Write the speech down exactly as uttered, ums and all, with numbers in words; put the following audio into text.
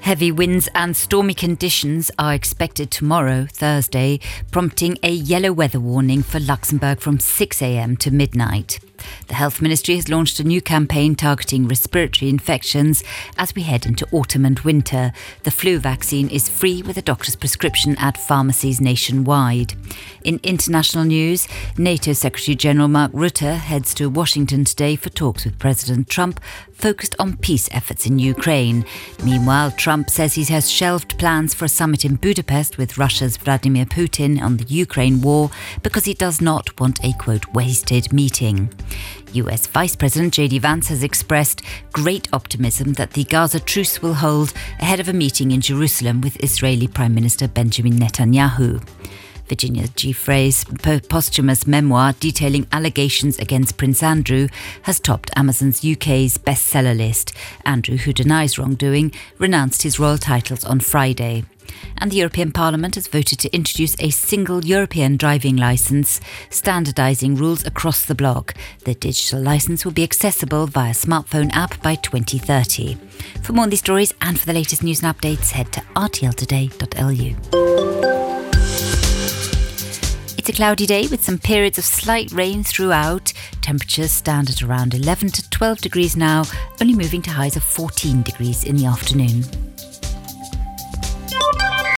Heavy winds and stormy conditions are expected tomorrow, Thursday, prompting a yellow weather warning for Luxembourg from six a.m. to midnight. The Health Ministry has launched a new campaign targeting respiratory infections as we head into autumn and winter. The flu vaccine is free with a doctor's prescription at pharmacies nationwide. In international news, NATO Secretary-General Mark Rutte heads to Washington today for talks with President Trump, focused on peace efforts in Ukraine. Meanwhile, Trump says he has shelved plans for a summit in Budapest with Russia's Vladimir Putin on the Ukraine war because he does not want a, quote, wasted meeting. U S Vice President J D Vance has expressed great optimism that the Gaza truce will hold ahead of a meeting in Jerusalem with Israeli Prime Minister Benjamin Netanyahu. Virginia Giuffre's posthumous memoir detailing allegations against Prince Andrew has topped Amazon's U K's bestseller list. Andrew, who denies wrongdoing, renounced his royal titles on Friday. And the European Parliament has voted to introduce a single European driving licence, standardising rules across the bloc. The digital licence will be accessible via smartphone app by twenty thirty. For more on these stories and for the latest news and updates, head to r t l today dot l u. It's a cloudy day with some periods of slight rain throughout. Temperatures stand at around eleven to twelve degrees now, only moving to highs of fourteen degrees in the afternoon.